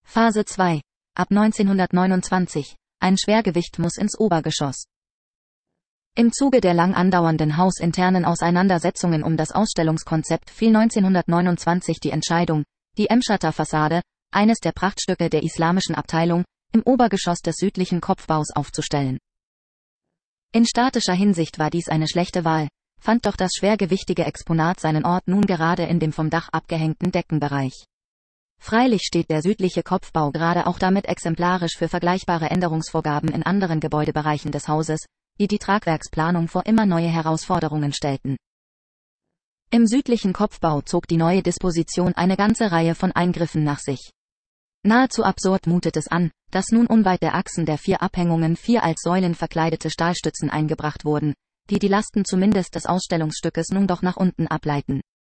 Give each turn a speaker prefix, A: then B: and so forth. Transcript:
A: Phase 2. Ab 1929. Ein Schwergewicht muss ins Obergeschoss. Im Zuge der lang andauernden hausinternen Auseinandersetzungen um das Ausstellungskonzept fiel 1929 die Entscheidung, die Emschatter-Fassade, eines der Prachtstücke der islamischen Abteilung, im Obergeschoss des südlichen Kopfbaus aufzustellen. In statischer Hinsicht war dies eine schlechte Wahl, fand doch das schwergewichtige Exponat seinen Ort nun gerade in dem vom Dach abgehängten Deckenbereich. Freilich steht der südliche Kopfbau gerade auch damit exemplarisch für vergleichbare Änderungsvorgaben in anderen Gebäudebereichen des Hauses, die die Tragwerksplanung vor immer neue Herausforderungen stellten. Im südlichen Kopfbau zog die neue Disposition eine ganze Reihe von Eingriffen nach sich. Nahezu absurd mutet es an, dass nun unweit der Achsen der 4 Abhängungen 4 als Säulen verkleidete Stahlstützen eingebracht wurden, die die Lasten zumindest des Ausstellungsstückes nun doch nach unten ableiten.